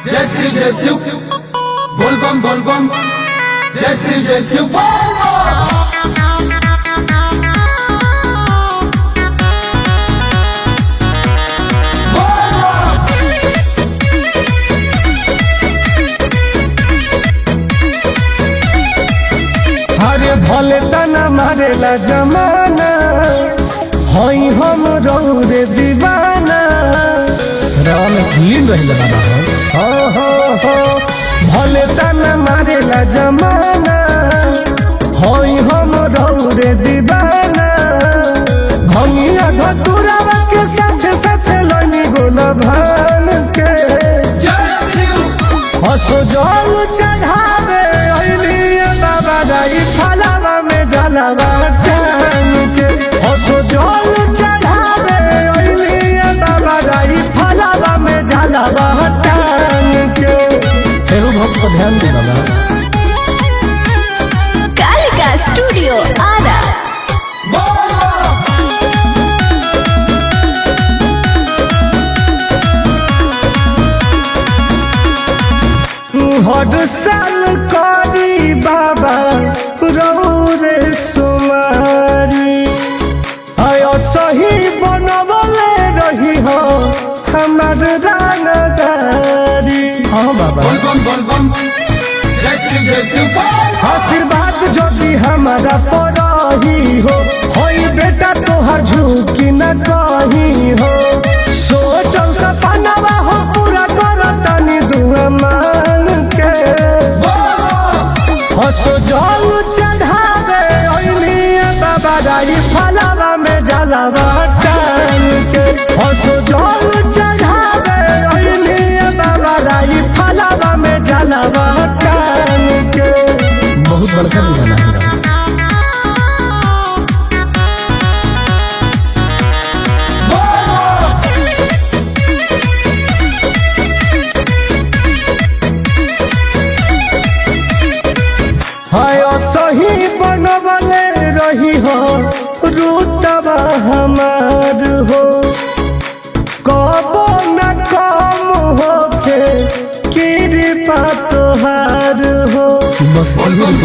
जय शिव बोल बम जय शिव बोल अरे भले तना मारेला जमाना हई हम रौरे दीवाना राव में क्लीन रहिला बाबा हो भले तना मारेला जमाना हई हम रौरे दीवाना भंगिया धतुरावा के साथे साथे लनी गोला भान के हसो जल चढ़ावे बाबा दाई फलावा में जलावा टान के हसो जल चढ़ावे बाबा दाई फलावा में जलावा टान के हेरो भक्त को ध्यान दे बाबा। कालिका स्टूडियो आरा हर साल करी बाबा रौरे सुमारी आयो सही बनवले रही हो हमार रानदारी। हाँ बाबा बोल बम जय शिव बोल आशीर्वाद जदि हमारा परही हो होई बेटा तोहर झुकी न कही हो सोचल सपनावा हो पूरा करतानी दुआ मान के हसो जल चढ़ावे बाबा दाई फलावा में जलावा टान के हसो जल चढ़ावे बाबा दाई फलावा में जलावा टान के बहुत बड़का दीवाना है सही बनवले रही हो रूतबा हमार हो कबो न कम हो के कृपा तोहार हो बस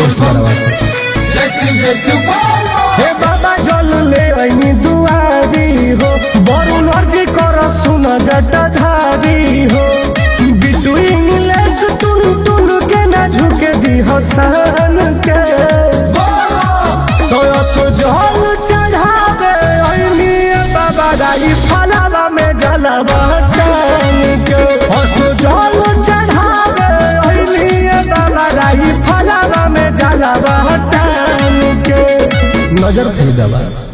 जय शिव बोल हे बाबा जल ले आईनी दुआरी हो बड़ू अर्जी कर सुन जटाधारी हो बिटू इंग्लिश टुन के ना झुके दी हसन के तो जल चढ़ावे बाबा दाई फलावा में जलावा टान के हसो जल चढ़ावे बाबा दाई फलावा में जलावा टान के नजर खरीदावा।